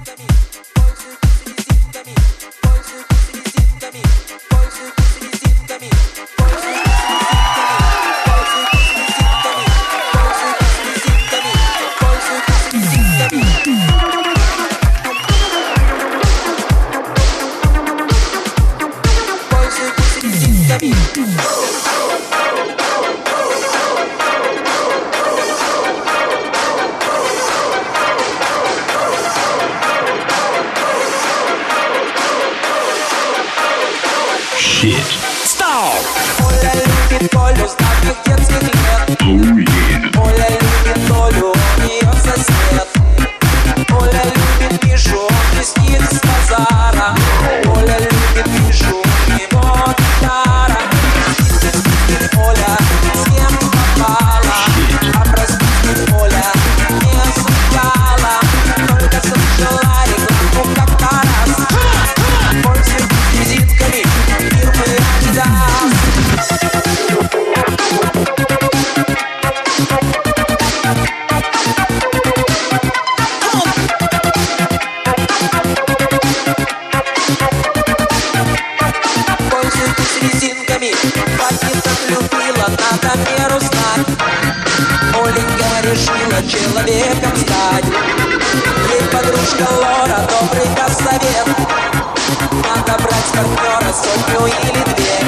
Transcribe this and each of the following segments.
Человеком стать. Ей подружка Лора, добрый даст совет. Надо брать партнера сотню или две.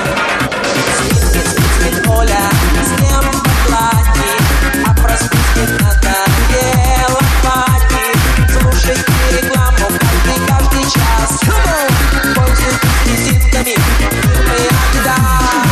Спит Оля с кем в платье, а проспит надоело пати. Слушай рекламу каждый час. Пользуйтесь визитками фирмы Adidas.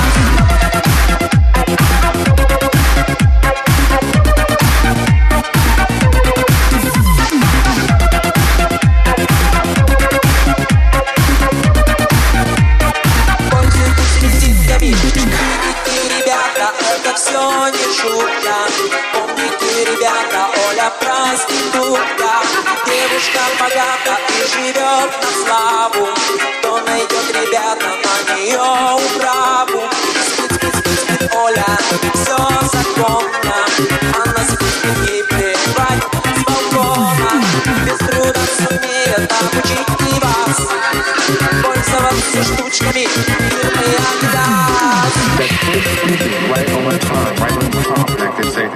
Все не шутка. Помните, ребята, Оля проститутка. Девушка богата и живет на славу. Кто найдет, ребята, на нее управу. Спит Оля, все законно. Она спит, ей плевать с балкона. Без труда сумеет обучить и вас пользоваться штучками фирмы Adidas. Right on the top, like they say.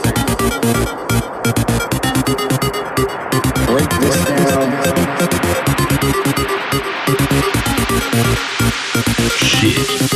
Break this down. Shit.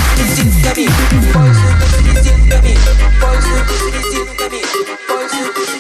Пользуйтесь резинками, пользуйтесь резинками, пользуйтесь